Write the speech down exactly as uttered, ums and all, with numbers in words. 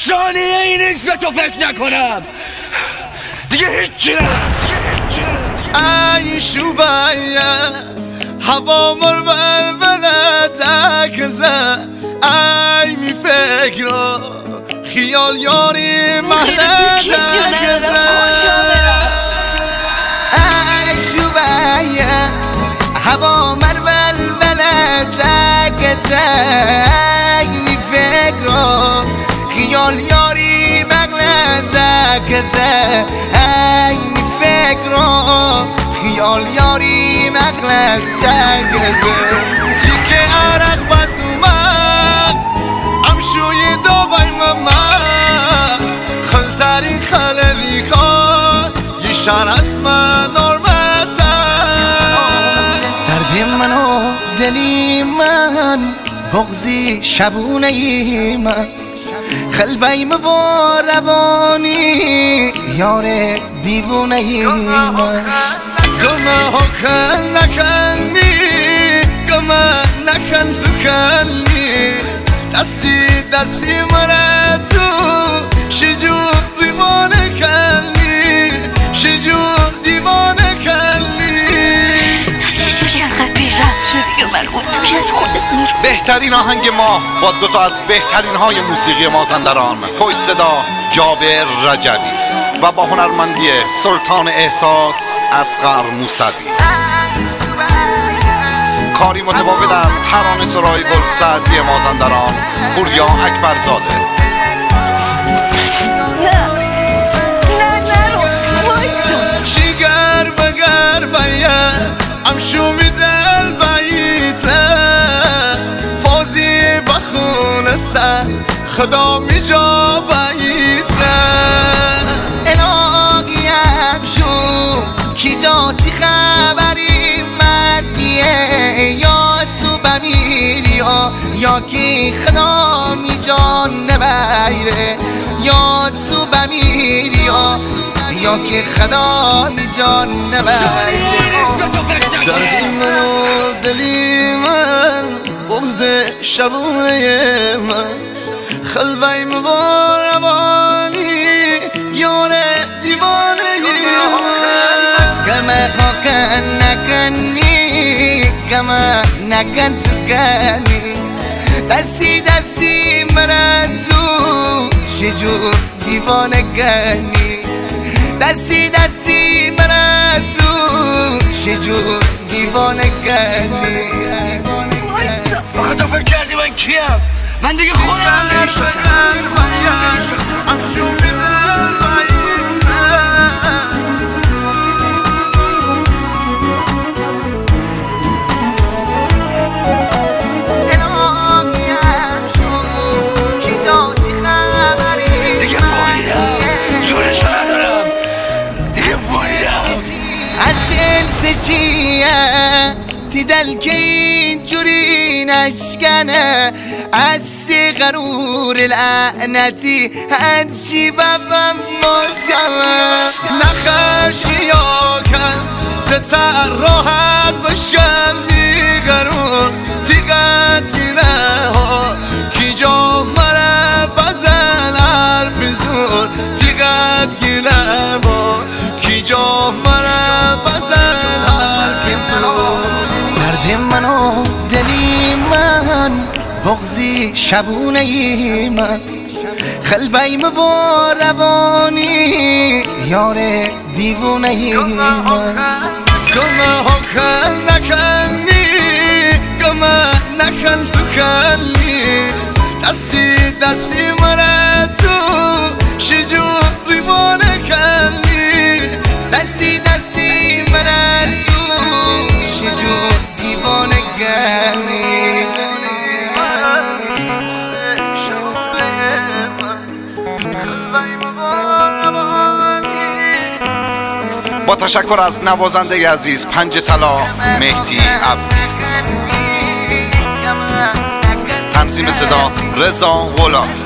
ثانیه ای نیست به تو فکر نکنم. دیگه هیچی ندارم. ای شوبایه هوا مرور بلده کزه ای می فکر خیال یاری محله کزه ای شوبایه هوا مرور بلده کزه ای می فکر خیال یاری محله کزه ای می فکر خیال یاری مغلط تگزه تیکه عرق بس و مغز امشوی دابای ممغز خلترین خللی کار یه شهر اسم نارمت دردی من و دلی من بغزی شبونه ای من خلبیم با روانی یار دیوونه ای من گمه ها کن نکنی گمه نکن تو کنی دستی دستی منه تو شجور دیوانه کنی شجور دیوانه کنی چجوری انقدر بی‌ربط شدی و من اونجوری از خودت میرم. بهترین آهنگ ما با دوتا از بهترین های موسیقی مازندران، خوش صدا جابر رجبی و با هنرمندی سلطان احساس اصغر موسوی. کاری متفاوت از ترانه سرای گل سعدی مازندران، پوریا اکبرزاده. جیگر بگر باید امشو میدل باییته فازی بخونه سر خدا میجا باییته الهی امشو کی جاتی خبری مردیه یا تو بمیری ها یا کی خدا می جان نبیره یا تو بمیری ها یا کی خدا می جان نبیره دردی من و دلی من بغز شبونه من خلبه مبارمانی یار دیوانه من گمه خاکن نکنی گمه نکن تو کنی دستی دستی مرا تو شجور دیوانه کنی دستی دستی مرا تو شجور دیوانه کنی آخه تو فکر کردی من کیم؟ من دیگه خودم نمیشناسم. دیگه باریدم زورشو ندارم. دیگه باریدم از جنس چیه تی دل که اینجوری نشکنه هستی غرور لعنتی هنچی ببم مزگمه نخشی یا کن تتر راحت بشکن بی غرور تیغت گیله ها کی جا مره بزن حرف زور تیغت گیله ها کی جا مره بزن حرف زور دردی من و دلی من بغزی شبونه ای من خلبیم با روانی یار دیوونه ای من گمه ها کن نکنی گمه نکن تو کنی دستی دستی منه تو شجور دیوانه کنی دستی دستی منه تو شجور دیوانه کنی با تشکر از نوازنده عزیز پنج طلا مهدی عبدی. تنظیم صدا رضا غلام.